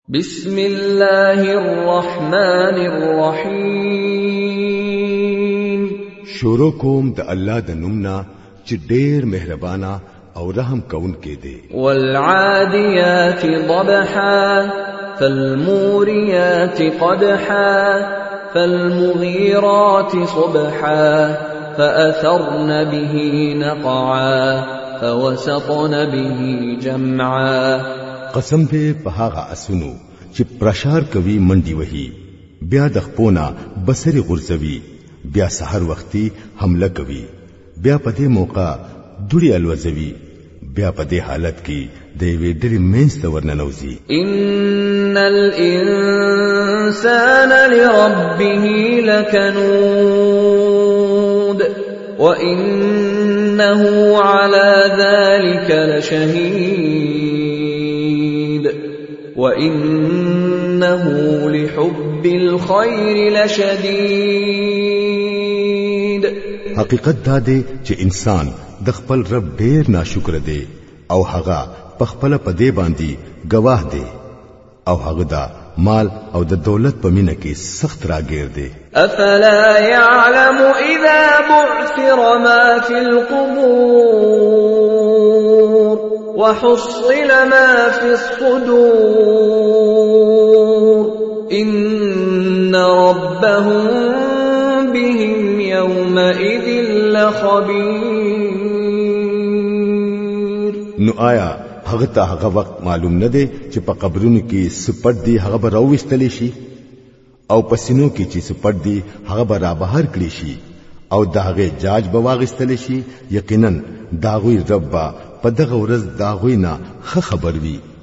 بسم الله الرحمن الرحیم. شروع کوم د الله د نومنا چې ډېر مهربانا او رحم کون کې دی. والعادیات ضبحا فالموریات قدحا فالمغیرات صبحا فأثرن به نقعا فوسطن به جمعا. قسم دې په هغه اسونو چې پرشار کوي منډي وهي بیا د خپونا بصری غرزوي بیا سحر وختي حمله کوي بیا په دې موقع دوړي الوزوي بیا په دې حالت کې د وی ډېر مینس ورننوزي. ان الانسان لربه لكنود وانه على ذلك لشهيد وَإِنَّهُ لِحُبِّ الْخَيْرِ لَشَدِيدٌ. حقیقت دا دی چې انسان د خپل رب ډیر ناشکر دی او هغه په خپل پدې باندې گواه دی او هغه دا مال او د دولت په مینه کې سخت راګیر دی. افلا يعلم اذا بعثر ما في القبور وحصل ما في الصدور إن ربهم بهم يومئذ لخبير. نو آیا هغه ته هغه وخت معلوم نه دی چې په قبرونو کې سپټ دی هغه به راوستلی شي او پسینو کې چې سپټ دی هغه به را بهر کړی شي او داغه جاج به واغستلی شي. یقینا داغوی رب په دغه ورځ داغوی نه خبر وي.